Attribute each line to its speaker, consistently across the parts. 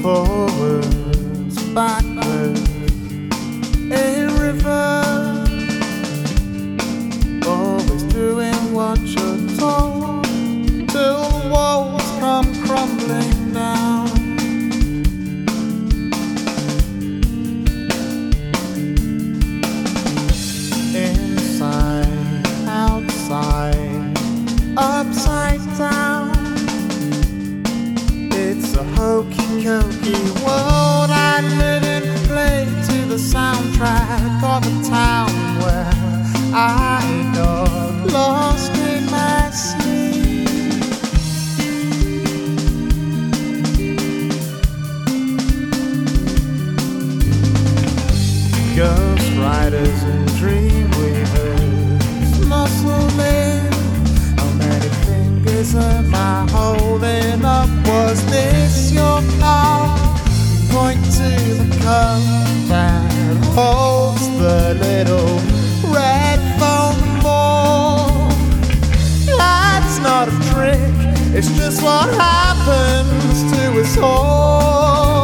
Speaker 1: forwards, backwards, in reverse, always doing what you're told, till the walls come crumbling down. Inside, outside, upside down, it's a hokey-cokey world. I didn't play to the soundtrack of a town where I got lost in my sleep. Ghost riders and dream weavers, muscle men, how many fingers am I holding up? Was this your car? Point to the cup that holds the little red foam ball. That's not a trick, it's just what happens to us all.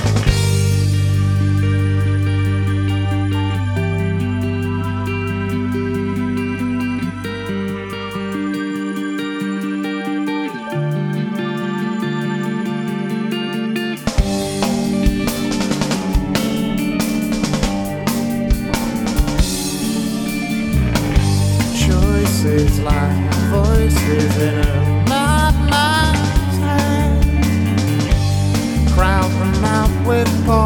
Speaker 1: Voices like voices in a madman's head, crowd them out with